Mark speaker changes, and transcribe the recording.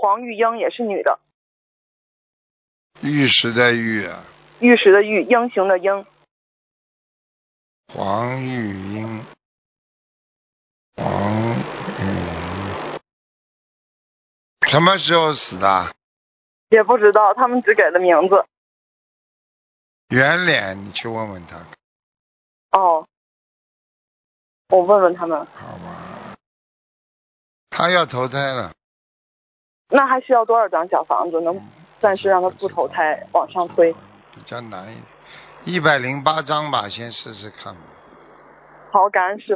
Speaker 1: 黄玉英，也是女的。
Speaker 2: 玉石的玉啊，
Speaker 1: 玉石的玉，英雄的英。
Speaker 2: 黄玉英，黄玉，什么时候死的？
Speaker 1: 也不知道，他们只给了名字。
Speaker 2: 圆脸，你去问问他。
Speaker 1: 哦，我问问他们。
Speaker 2: 好吧，他要投胎了。
Speaker 1: 那还需要多少张小房子能暂时让他不投胎，往上推？
Speaker 2: 比较难一点，108张吧，先试试看吧。
Speaker 1: 好，感恩师父。